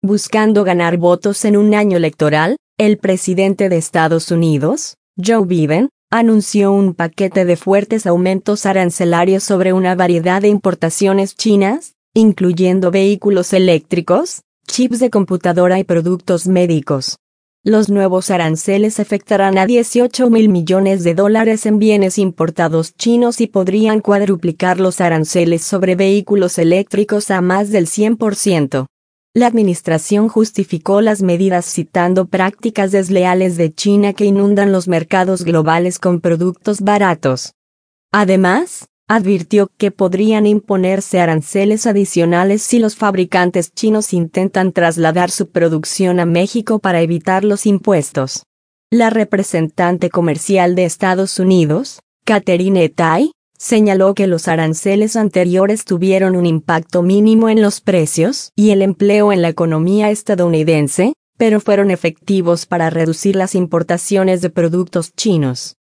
Buscando ganar votos en un año electoral, el presidente de Estados Unidos, Joe Biden, anunció un paquete de fuertes aumentos arancelarios sobre una variedad de importaciones chinas, incluyendo vehículos eléctricos, chips de computadora y productos médicos. Los nuevos aranceles afectarán a 18.000 millones de dólares en bienes importados chinos y podrían cuadruplicar los aranceles sobre vehículos eléctricos a más del 100%. La administración justificó las medidas citando prácticas desleales de China que inundan los mercados globales con productos baratos. Además, advirtió que podrían imponerse aranceles adicionales si los fabricantes chinos intentan trasladar su producción a México para evitar los impuestos. La representante comercial de Estados Unidos, Katherine Tai, señaló que los aranceles anteriores tuvieron un impacto mínimo en los precios y el empleo en la economía estadounidense, pero fueron efectivos para reducir las importaciones de productos chinos.